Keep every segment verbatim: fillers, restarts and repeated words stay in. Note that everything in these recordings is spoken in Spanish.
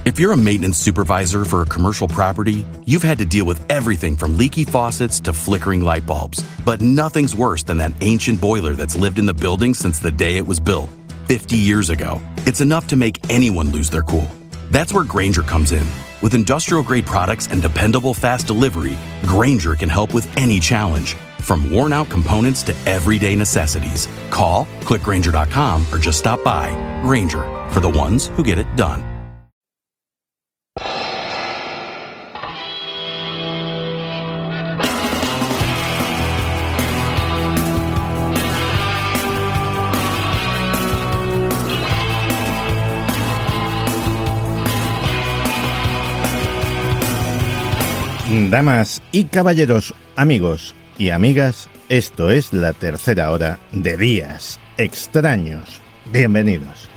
If you're a maintenance supervisor for a commercial property, you've had to deal with everything from leaky faucets to flickering light bulbs. But nothing's worse than that ancient boiler that's lived in the building since the day it was built, fifty years ago. It's enough to make anyone lose their cool. That's where Grainger comes in. With industrial-grade products and dependable fast delivery, Grainger can help with any challenge, from worn-out components to everyday necessities. Call, click Grainger dot com, or just stop by. Grainger, for the ones who get it done. Damas y caballeros, amigos y amigas, esto es la tercera hora de Días Extraños. Bienvenidos.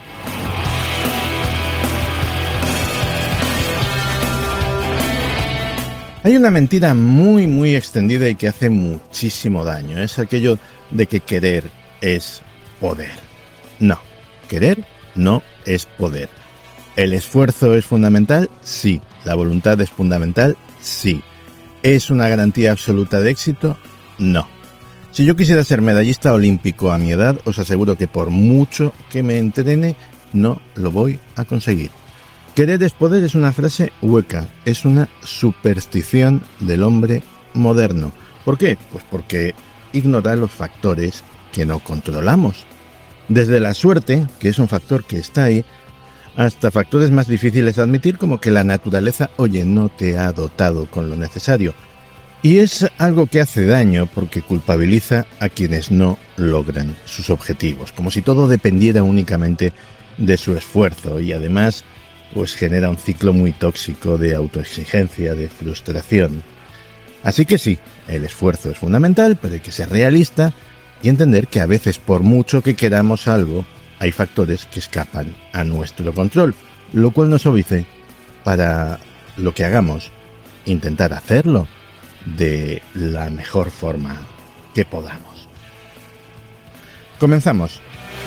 Hay una mentira muy muy extendida y que hace muchísimo daño. Es aquello de que querer es poder. No, querer no es poder. ¿El esfuerzo es fundamental? Sí. ¿La voluntad es fundamental? Sí. ¿Es una garantía absoluta de éxito? No. Si yo quisiera ser medallista olímpico a mi edad, os aseguro que por mucho que me entrene, no lo voy a conseguir. Querer es poder es una frase hueca, es una superstición del hombre moderno. ¿Por qué? Pues porque ignora los factores que no controlamos. Desde la suerte, que es un factor que está ahí, hasta factores más difíciles de admitir, como que la naturaleza, oye, no te ha dotado con lo necesario. Y es algo que hace daño porque culpabiliza a quienes no logran sus objetivos, como si todo dependiera únicamente de su esfuerzo, y además pues genera un ciclo muy tóxico de autoexigencia, de frustración. Así que sí, el esfuerzo es fundamental, pero hay que ser realista y entender que a veces, por mucho que queramos algo, hay factores que escapan a nuestro control, lo cual nos obedece para lo que hagamos, intentar hacerlo de la mejor forma que podamos. Comenzamos.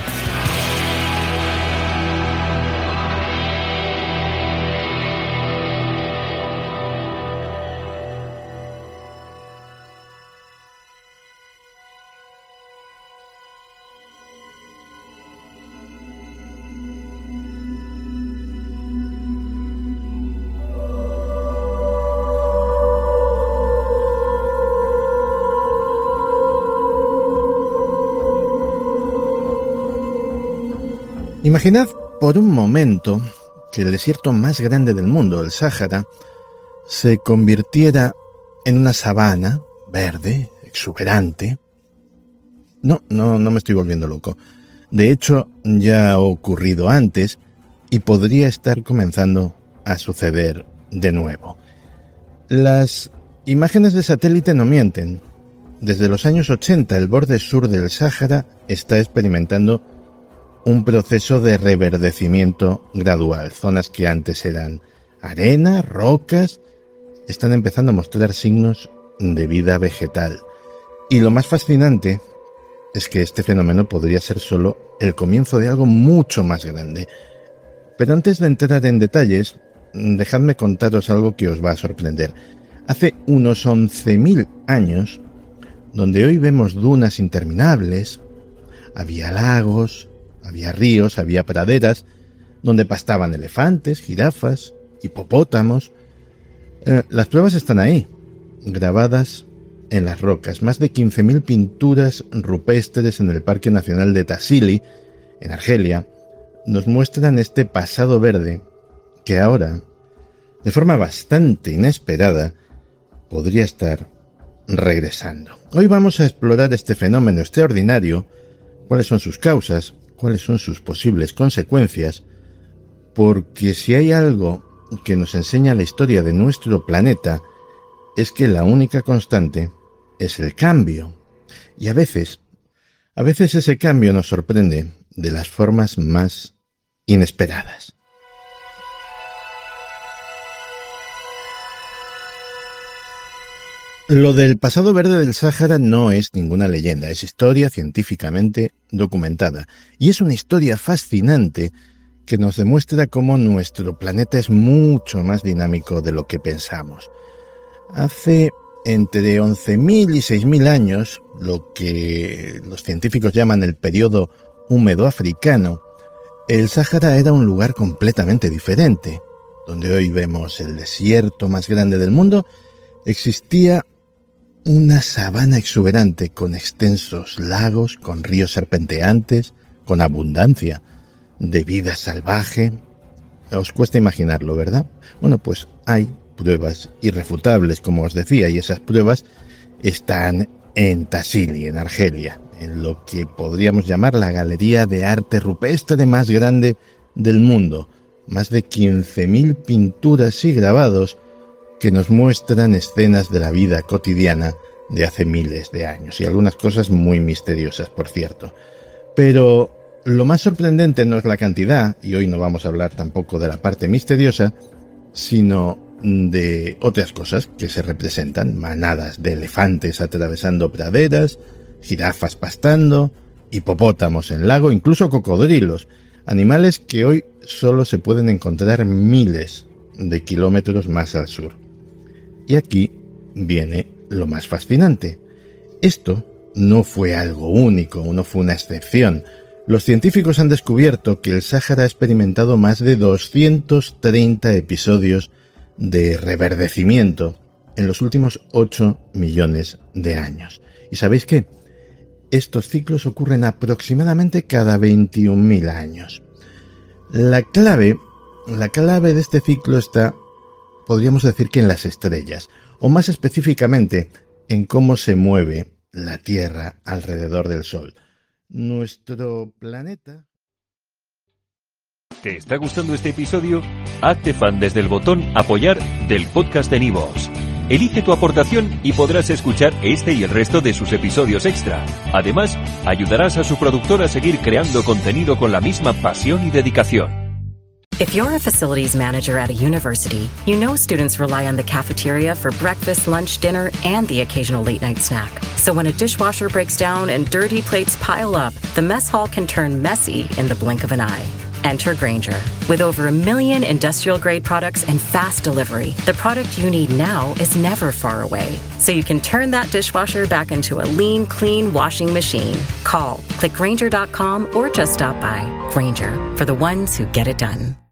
Imaginad por un momento que el desierto más grande del mundo, el Sáhara, se convirtiera en una sabana verde, exuberante. No, no, no me estoy volviendo loco. De hecho, ya ha ocurrido antes y podría estar comenzando a suceder de nuevo. Las imágenes de satélite no mienten. Desde los años ochenta, el borde sur del Sáhara está experimentando un proceso de reverdecimiento gradual. Zonas que antes eran arena, rocas, están empezando a mostrar signos de vida vegetal. Y lo más fascinante es que este fenómeno podría ser solo el comienzo de algo mucho más grande. Pero antes de entrar en detalles, dejadme contaros algo que os va a sorprender. Hace unos once mil años, donde hoy vemos dunas interminables, había lagos, había ríos, había praderas, donde pastaban elefantes, jirafas, hipopótamos. Eh, las pruebas están ahí, grabadas en las rocas. Más de quince mil pinturas rupestres en el Parque Nacional de Tassili, en Argelia, nos muestran este pasado verde que ahora, de forma bastante inesperada, podría estar regresando. Hoy vamos a explorar este fenómeno extraordinario, cuáles son sus causas, cuáles son sus posibles consecuencias, porque si hay algo que nos enseña la historia de nuestro planeta, es que la única constante es el cambio. Y a veces, a veces ese cambio nos sorprende de las formas más inesperadas. Lo del pasado verde del Sáhara no es ninguna leyenda, es historia científicamente documentada. Y es una historia fascinante que nos demuestra cómo nuestro planeta es mucho más dinámico de lo que pensamos. Hace entre once mil y seis mil años, lo que los científicos llaman el periodo húmedo africano, el Sáhara era un lugar completamente diferente. Donde hoy vemos el desierto más grande del mundo, existía una sabana exuberante con extensos lagos, con ríos serpenteantes, con abundancia de vida salvaje. Os cuesta imaginarlo, ¿verdad? Bueno, pues hay pruebas irrefutables, como os decía, y esas pruebas están en Tassili, en Argelia, en lo que podríamos llamar la galería de arte rupestre más grande del mundo. Más de quince mil pinturas y grabados que nos muestran escenas de la vida cotidiana de hace miles de años, y algunas cosas muy misteriosas, por cierto. Pero lo más sorprendente no es la cantidad, y hoy no vamos a hablar tampoco de la parte misteriosa, sino de otras cosas que se representan: manadas de elefantes atravesando praderas, jirafas pastando, hipopótamos en lago, incluso cocodrilos, animales que hoy solo se pueden encontrar miles de kilómetros más al sur. Y aquí viene lo más fascinante. Esto no fue algo único, no fue una excepción. Los científicos han descubierto que el Sáhara ha experimentado más de doscientos treinta episodios de reverdecimiento en los últimos ocho millones de años. ¿Y sabéis qué? Estos ciclos ocurren aproximadamente cada veintiún mil años. La clave, la clave de este ciclo está, podríamos decir, que en las estrellas, o más específicamente en cómo se mueve la Tierra alrededor del Sol. Nuestro planeta... ¿Te está gustando este episodio? Hazte fan desde el botón Apoyar del podcast de Nivos. Elige tu aportación y podrás escuchar este y el resto de sus episodios extra. Además, ayudarás a su productor a seguir creando contenido con la misma pasión y dedicación. If you're a facilities manager at a university, you know students rely on the cafeteria for breakfast, lunch, dinner, and the occasional late-night snack. So when a dishwasher breaks down and dirty plates pile up, the mess hall can turn messy in the blink of an eye. Enter Grainger. With over a million industrial-grade products and fast delivery, the product you need now is never far away. So you can turn that dishwasher back into a lean, clean washing machine. Call, click Grainger dot com, or just stop by. Grainger, for the ones who get it done.